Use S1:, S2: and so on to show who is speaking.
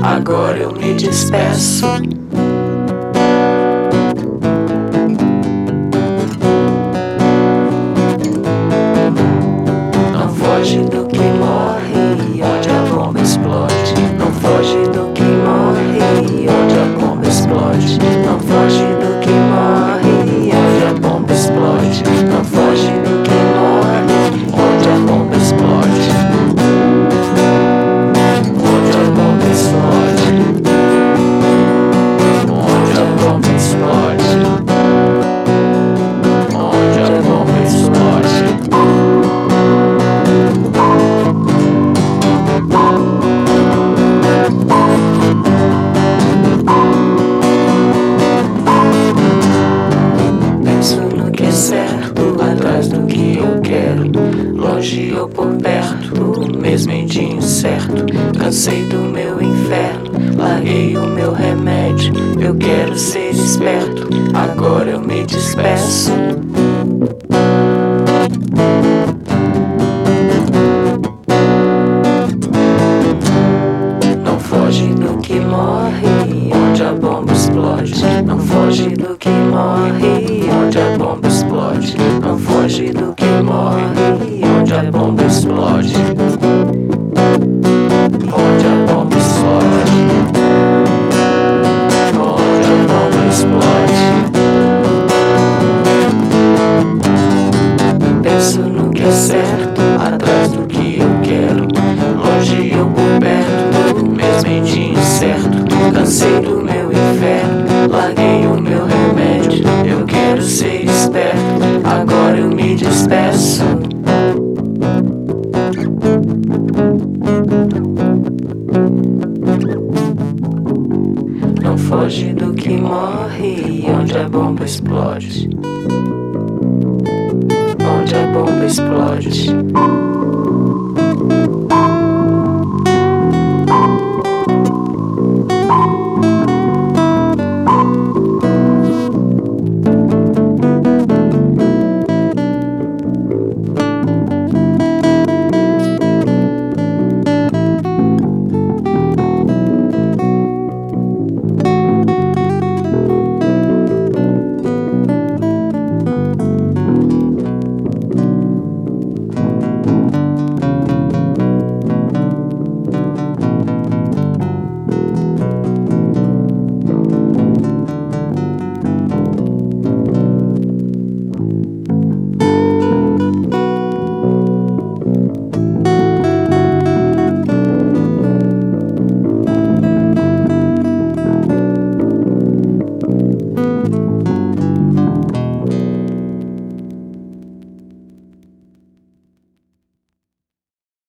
S1: agora eu me despeço. Não foge do que morre, onde a bomba explode. Não foge do que morre, onde a bomba explode. Não foge do que morre, onde a bomba explode. Não foge do que morre, onde a bomba explode. Onde a bomba explode. Onde a bomba explode. Onde a bomba explode. Penso no que é certo, atrás do que eu quero, longe ou por perto, mesmo em dia incerto. Cansei do meu inferno, larguei o meu remédio. Eu quero ser esperto, agora eu me despeço. Não foge do que morre, onde a bomba explode. Não foge do que morre, onde a bomba explode. Não foge do que morre, onde a bomba explode. Onde a bomba explode. Onde a bomba explode. Penso no que é certo, atrás do que eu quero, longe ou por perto, mesmo em dia incerto. Cansei do meu inferno, larguei o meu remédio. Eu quero ser esperto, agora eu me despeço. Não foge do que morre, onde a bomba explode. Onde a bomba explode.